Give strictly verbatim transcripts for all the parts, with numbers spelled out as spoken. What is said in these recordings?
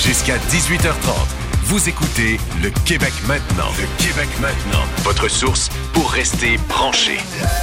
Jusqu'à dix-huit heures trente, vous écoutez Le Québec maintenant. Le Québec maintenant. Votre source pour rester branché.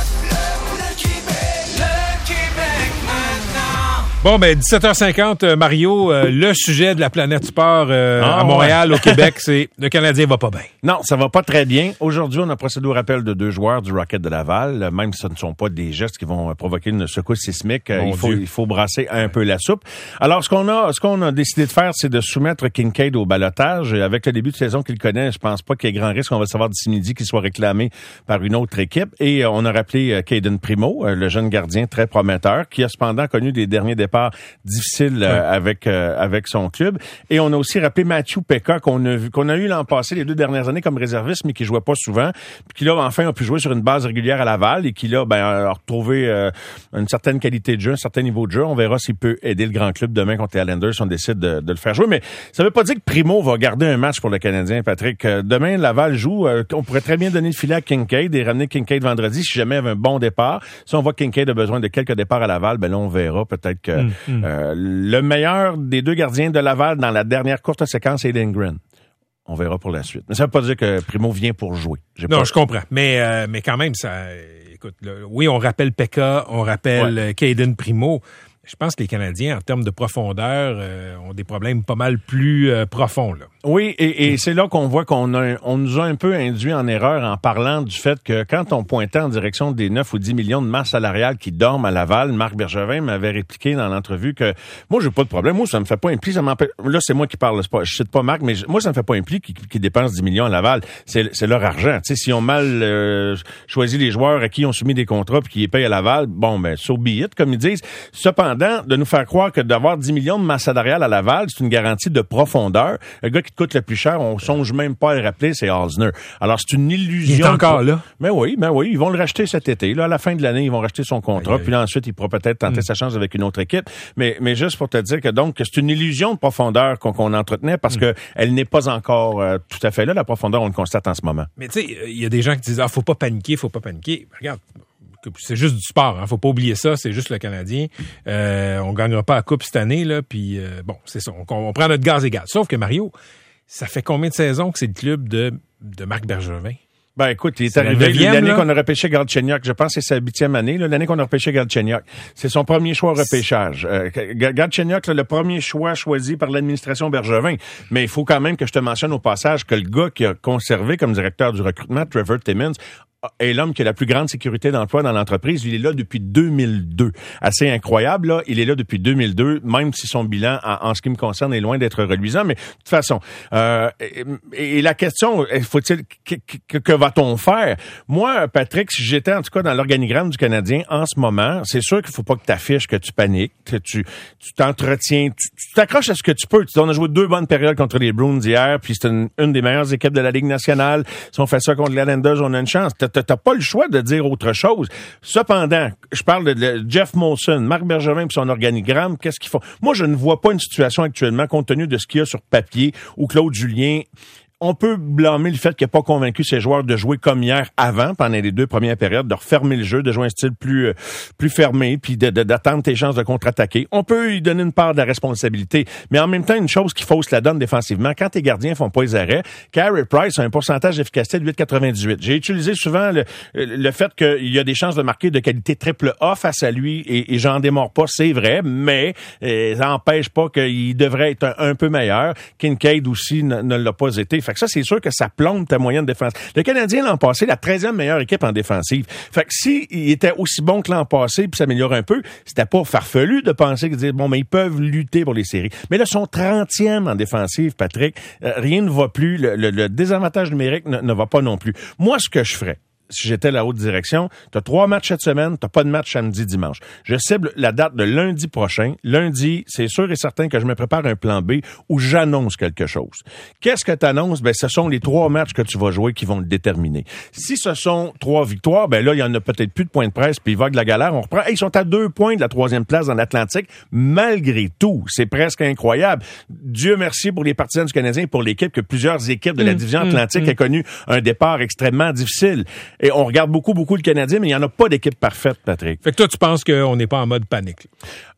Bon, ben, dix-sept heures cinquante, Mario, euh, le sujet de la planète sport euh, ah, à Montréal, ouais. au Québec, c'est le Canadien va pas bien. Non, ça va pas très bien. Aujourd'hui, on a procédé au rappel de deux joueurs du Rocket de Laval, même si ce ne sont pas des gestes qui vont provoquer une secousse sismique. Mon il faut, Dieu. il faut brasser un peu la soupe. Alors, ce qu'on a, ce qu'on a décidé de faire, c'est de soumettre Kincaid au ballottage. Et avec le début de saison qu'il connaît, je pense pas qu'il y ait grand risque, on va savoir d'ici midi, qu'il soit réclamé par une autre équipe. Et on a rappelé Caden Primo, le jeune gardien très prometteur, qui a cependant connu des derniers départs difficiles Ouais. euh, avec euh, avec son club. Et on a aussi rappelé Matthew Pekka qu'on a vu qu'on a eu l'an passé, les deux dernières années comme réserviste, mais qui jouait pas souvent, puis qui là enfin a pu jouer sur une base régulière à Laval et qui là ben a retrouvé euh, une certaine qualité de jeu, un certain niveau de jeu. On verra s'il peut aider le grand club demain contre les Islanders si on décide de, de le faire jouer. Mais ça veut pas dire que Primo va garder un match pour le Canadien, Patrick. Euh, demain Laval joue, euh, on pourrait très bien donner le filet à Kincaid et ramener Kincaid vendredi si jamais il y avait un bon départ. Si on voit que Kincaid a besoin de quelques départs à Laval, ben là on verra peut-être que mm, mm. Euh, le meilleur des deux gardiens de Laval dans la dernière courte séquence est Lindgren. On verra pour la suite. Mais ça veut pas dire que Primo vient pour jouer. J'ai Non, pas... je comprends. Mais, euh, mais quand même, ça, écoute, là, oui, on rappelle Pekka, on rappelle ouais. Caden Primo. Je pense que les Canadiens, en termes de profondeur, euh, ont des problèmes pas mal plus euh, profonds, là. Oui, et, et c'est là qu'on voit qu'on a, on nous a un peu induit en erreur en parlant du fait que quand on pointait en direction des neuf ou dix millions de masse salariale qui dorment à Laval, Marc Bergevin m'avait répliqué dans l'entrevue que moi, j'ai pas de problème. Moi, ça me fait pas un pli. Ça m'empêche. Là, c'est moi qui parle. C'est pas, je cite pas Marc, mais moi, ça me fait pas un pli qu'ils qui dépensent dix millions à Laval. C'est, c'est leur argent. Tu sais, s'ils ont mal euh, choisi les joueurs à qui ils ont soumis des contrats puis qui les payent à Laval, bon, ben, so be it, comme ils disent. Cependant, de nous faire croire que d'avoir dix millions de masse salariale à Laval, c'est une garantie de profondeur. Le gars qui te coûte le plus cher, on songe même pas à le rappeler, c'est Osner. Alors, c'est une illusion. Il est encore là. Mais oui, mais oui, ils vont le racheter cet été. Là, à la fin de l'année, ils vont racheter son contrat. Aïe, puis là, ensuite, il pourra peut-être tenter mm. sa chance avec une autre équipe. Mais, mais juste pour te dire que donc, c'est une illusion de profondeur qu'on, qu'on entretenait parce mm. que elle n'est pas encore euh, tout à fait là. La profondeur, on le constate en ce moment. Mais tu sais, il y a des gens qui disent, ah, faut pas paniquer, faut pas paniquer. Regarde. C'est juste du sport, hein. Faut pas oublier ça, c'est juste le Canadien. Euh, on gagnera pas la coupe cette année, là, puis euh, bon, c'est ça, on, on prend notre gaz égal. Sauf que Mario, ça fait combien de saisons que c'est le club de, de Marc Bergevin? Ben écoute, il est c'est arrivé neuvième, l'année là. qu'on a repêché Galchenyuk. Je pense que c'est sa huitième année, là, l'année qu'on a repêché Galchenyuk. C'est son premier choix au repêchage. Euh, Galchenyuk, le premier choix choisi par l'administration Bergevin. Mais il faut quand même que je te mentionne au passage que le gars qui a conservé comme directeur du recrutement, Trevor Timmins, est l'homme qui a la plus grande sécurité d'emploi dans l'entreprise. Il est là depuis deux mille deux. Assez incroyable, là. Il est là depuis deux mille deux, même si son bilan, en, en ce qui me concerne, est loin d'être reluisant. Mais de toute façon, euh, et, et la question, faut-il, que, que, que va-t-on faire? Moi, Patrick, si j'étais en tout cas dans l'organigramme du Canadien en ce moment, c'est sûr qu'il faut pas que tu affiches que tu paniques, que tu tu t'entretiens, tu, tu t'accroches à ce que tu peux. Tu, on a joué deux bonnes périodes contre les Bruins hier, puis c'est une, une des meilleures équipes de la Ligue nationale. Si on fait ça contre les Islanders, on a une chance. T'as, t'as pas le choix de dire autre chose. Cependant, je parle de, de Jeff Molson, Marc Bergevin et son organigramme, qu'est-ce qu'ils font? Moi, je ne vois pas une situation actuellement, compte tenu de ce qu'il y a sur papier, où Claude Julien... On peut blâmer le fait qu'il n'a pas convaincu ses joueurs de jouer comme hier avant, pendant les deux premières périodes, de refermer le jeu, de jouer un style plus euh, plus fermé, puis de, de, d'attendre tes chances de contre-attaquer. On peut lui donner une part de la responsabilité, mais en même temps, une chose qui fausse la donne défensivement, quand tes gardiens font pas les arrêts, Carey Price a un pourcentage d'efficacité de huit virgule quatre-vingt-dix-huit. J'ai utilisé souvent le, le fait qu'il y a des chances de marquer de qualité triple A face à lui, et, et j'en démords pas, c'est vrai, mais euh, ça n'empêche pas qu'il devrait être un, un peu meilleur. Kincaid aussi ne, ne l'a pas été. Fait que ça, c'est sûr que ça plombe ta moyenne de défense. Le Canadien, l'an passé, la treizième meilleure équipe en défensive. Fait que si il était aussi bon que l'an passé puis s'améliore un peu, c'était pas farfelu de penser qu'ils disaient, bon, mais ils peuvent lutter pour les séries. Mais là, ils sont trentième en défensive, Patrick. Euh, rien ne va plus. Le, le, le désavantage numérique ne, ne va pas non plus. Moi, ce que je ferais, si j'étais la haute direction, t'as trois matchs cette semaine, t'as pas de match samedi, dimanche. Je cible la date de lundi prochain. Lundi, c'est sûr et certain que je me prépare un plan B où j'annonce quelque chose. Qu'est-ce que t'annonces? Ben, ce sont les trois matchs que tu vas jouer qui vont le déterminer. Si ce sont trois victoires, ben là, il y en a peut-être plus de points de presse, puis il va de la galère. On reprend. Hey, ils sont à deux points de la troisième place dans l'Atlantique. Malgré tout, c'est presque incroyable. Dieu merci pour les partisans du Canadien et pour l'équipe, que plusieurs équipes de la division mmh, Atlantique mmh. aient connu un départ extrêmement difficile. Et on regarde beaucoup, beaucoup le Canadien, mais il n'y en a pas d'équipe parfaite, Patrick. Fait que toi, tu penses qu'on n'est pas en mode panique?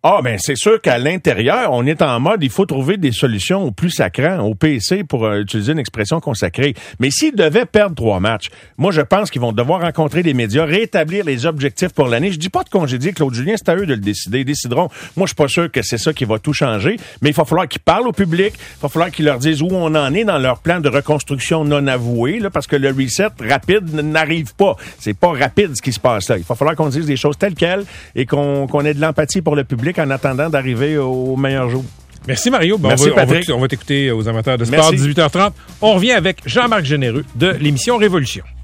Ah, ben c'est sûr qu'à l'intérieur, on est en mode, il faut trouver des solutions au plus sacrant, au P C, pour euh, utiliser une expression consacrée. Mais s'ils devaient perdre trois matchs, moi, je pense qu'ils vont devoir rencontrer les médias, rétablir les objectifs pour l'année. Je dis pas de congédier Claude Julien, c'est à eux de le décider. Ils décideront. Moi, je suis pas sûr que c'est ça qui va tout changer, mais il va falloir qu'ils parlent au public, il va falloir qu'ils leur disent où on en est dans leur plan de reconstruction non avoué, là, parce que le reset rapide n'arrive pas. C'est pas rapide ce qui se passe là. Il va falloir qu'on dise des choses telles quelles et qu'on, qu'on ait de l'empathie pour le public en attendant d'arriver au meilleur jour. Merci Mario. Bon, Merci on, va, on, va, Patrick. on va t'écouter aux amateurs de sport. Merci. dix-huit heures trente. On revient avec Jean-Marc Généreux de l'émission Révolution.